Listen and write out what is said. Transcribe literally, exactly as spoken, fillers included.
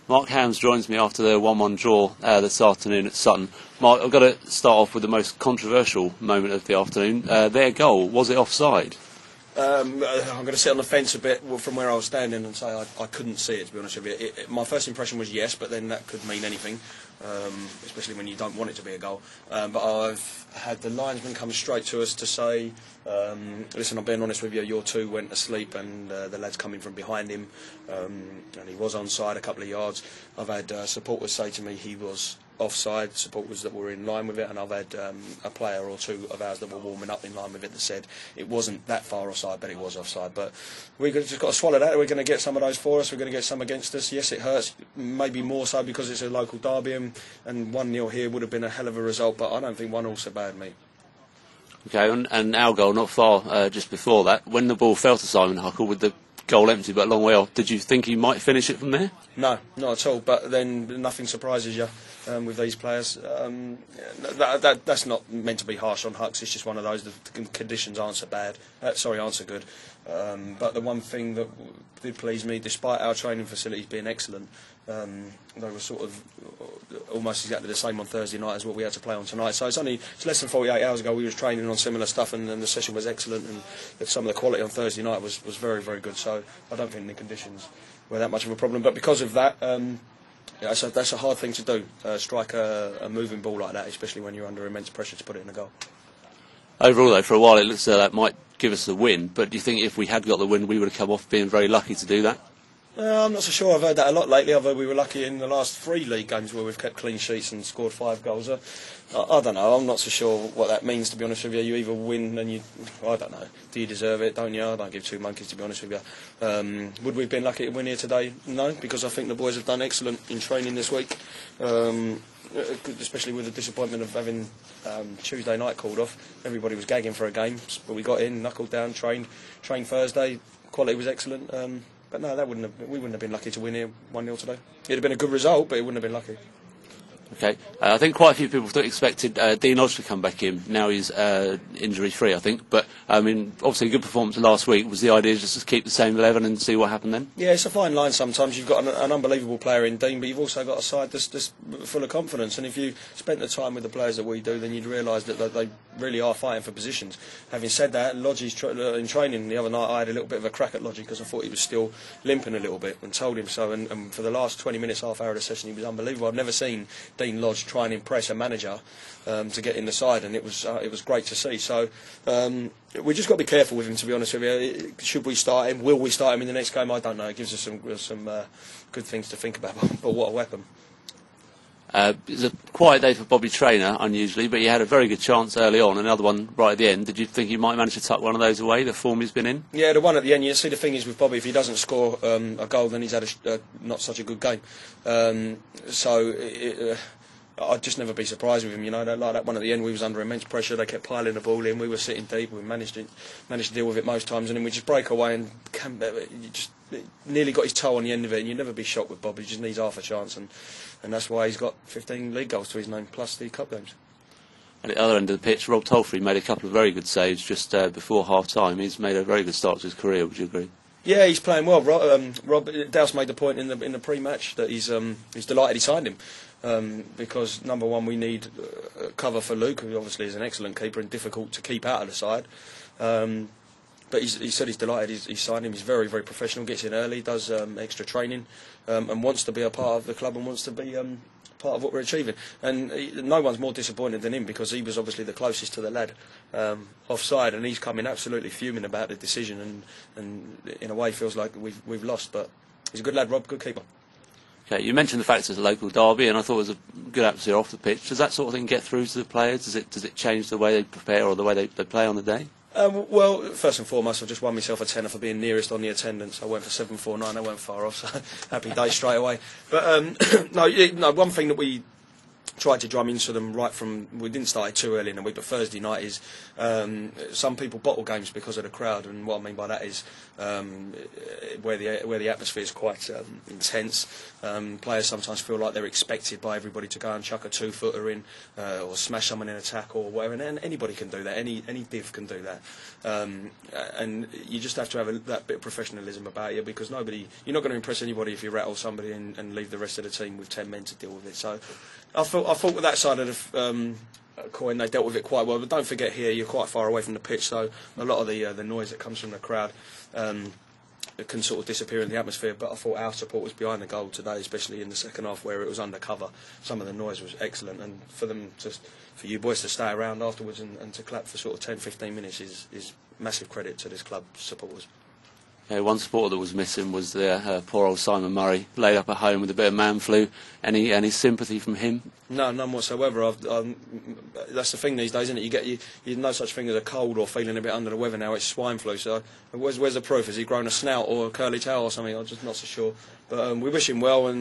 Mark Hams joins me after their one one draw uh, this afternoon at Sutton. Mark, I've got to start off with the most controversial moment of the afternoon. Uh, their goal, was it offside? Um, I'm going to sit on the fence a bit from where I was standing and say I, I couldn't see it, to be honest with you. It, it, my first impression was yes, but then that could mean anything, um, especially when you don't want it to be a goal. Um, but I've had the linesman come straight to us to say, um, listen, I'm being honest with you, your two went asleep and uh, the lad's coming from behind him, um, and he was onside a couple of yards. I've had uh, supporters say to me he was offside, supporters that were in line with it, and I've had um, a player or two of ours that were warming up in line with it that said it wasn't that far offside, but it was offside. But we've just got to swallow that. We're going to get some of those for us, we're going to get some against us. Yes, it hurts, maybe more so because it's a local derby, and, and one nil here would have been a hell of a result, but I don't think one all's so bad, mate. Okay, and, and our goal not far uh, just before that, when the ball fell to Simon Huckle with the goal empty but a long way off, did you think he might finish it from there? No, not at all, but then nothing surprises you um, with these players. Um, that, that, that's not meant to be harsh on Hucks, it's just one of those, the conditions aren't so bad, uh, sorry, aren't so good. Um, but the one thing that did please me, despite our training facilities being excellent, um, they were sort of almost exactly the same on Thursday night as what we had to play on tonight. So it's only it's less than forty-eight hours ago we was training on similar stuff, and, and the session was excellent, and some of the quality on Thursday night was, was very, very good. So I don't think the conditions were that much of a problem. But because of that, um, yeah, that's, a, that's a hard thing to do, uh, strike a, a moving ball like that, especially when you're under immense pressure to put it in the goal. Overall, though, for a while it looks like that might give us the win, but do you think if we had got the win we would have come off being very lucky to do that? Uh, I'm not so sure. I've heard that a lot lately. I've heard we were lucky in the last three league games where we've kept clean sheets and scored five goals. Uh, I, I don't know. I'm not so sure what that means, to be honest with you. You either win and you... I don't know. Do you deserve it? Don't you? I don't give two monkeys, to be honest with you. Um, would we have been lucky to win here today? No, because I think the boys have done excellent in training this week. Um, especially with the disappointment of having um, Tuesday night called off. Everybody was gagging for a game, but we got in, knuckled down, trained, trained Thursday. Quality was excellent. Um, But no, that wouldn't have, we wouldn't have been lucky to win here one nil today. It'd have been a good result, but it wouldn't have been lucky. Okay, uh, I think quite a few people thought expected uh, Dean Lodge to come back in. Now he's uh, injury-free, I think. But I mean, obviously, a good performance last week. Was the idea just to keep the same eleven and see what happened then? Yeah, it's a fine line. Sometimes you've got an, an unbelievable player in Dean, but you've also got a side that's, that's full of confidence. And if you spent the time with the players that we do, then you'd realise that, that they really are fighting for positions. Having said that, Lodge's tra in training the other night, I had a little bit of a crack at Lodge because I thought he was still limping a little bit, and told him so. And, and for the last twenty minutes, half hour of the session, he was unbelievable. I've never seen Dean Lodge try and impress a manager um, to get in the side, and it was uh, it was great to see. So um, we just got to be careful with him, to be honest with you. Should we start him? Will we start him in the next game? I don't know. It gives us some some uh, good things to think about. But what a weapon! Uh, it was a quiet day for Bobby Traynor, unusually, but he had a very good chance early on, another one right at the end. Did you think he might manage to tuck one of those away, the form he's been in? Yeah, the one at the end. You see, the thing is with Bobby, if he doesn't score um, a goal, then he's had a, uh, not such a good game. Um, so it, uh, I'd just never be surprised with him. You know, like that one at the end, we was under immense pressure. They kept piling the ball in. We were sitting deep. We managed it, managed to deal with it most times, and then we just break away and come, you just nearly got his toe on the end of it. And you'd never be shocked with Bobby. He just needs half a chance, and. And that's why he's got fifteen league goals to his name, plus the cup games. At the other end of the pitch, Rob Tolfrey made a couple of very good saves just uh, before half-time. He's made a very good start to his career, would you agree? Yeah, he's playing well. Rob, um, Rob Douse made the point in the in the pre-match that he's um, he's delighted he signed him um, because number one, we need uh, cover for Luke, who obviously is an excellent keeper and difficult to keep out of the side. Um, But he's, he said he's delighted he's, he's signed him. He's very, very professional, gets in early, does um, extra training, um, and wants to be a part of the club and wants to be um, part of what we're achieving. And he, no one's more disappointed than him because he was obviously the closest to the lad um, offside, and he's coming absolutely fuming about the decision, and, and in a way feels like we've, we've lost. But he's a good lad, Rob, good keeper. Okay, you mentioned the fact it's a local derby, and I thought it was a good atmosphere off the pitch. Does that sort of thing get through to the players? Does it, does it change the way they prepare or the way they, they play on the day? Um, well, first and foremost, I've just won myself a tenner for being nearest on the attendance. I went for seven four nine. I went far off, so happy day straight away. But um, no, no, one thing that we tried to drum into them right from. We didn't start it too early in the week, but Thursday night is um, some people bottle games because of the crowd, and what I mean by that is um, where the where the atmosphere is quite um, intense. Um, players sometimes feel like they're expected by everybody to go and chuck a two footer in uh, or smash someone in a tackle or whatever, and anybody can do that. Any any div can do that, um, and you just have to have a, that bit of professionalism about you, because nobody, you're not going to impress anybody if you rattle somebody and, and leave the rest of the team with ten men to deal with it. So I thought I thought with that side of the um, coin they dealt with it quite well. But don't forget, here you're quite far away from the pitch, so a lot of the uh, the noise that comes from the crowd Um, it can sort of disappear in the atmosphere. But I thought our support was behind the goal today, especially in the second half where it was undercover. Some of the noise was excellent, and for them to, for you boys to stay around afterwards and, and to clap for sort of ten, fifteen minutes is, is massive credit to this club supporters. Yeah, one supporter that was missing was the uh, poor old Simon Murray, laid up at home with a bit of man flu. Any any sympathy from him? No, none whatsoever. I've, um, that's the thing these days, isn't it? You get you, you no such thing as a cold or feeling a bit under the weather now. It's swine flu. So where's where's the proof? Has he grown a snout or a curly tail or something? I'm just not so sure. But um, we wish him well, and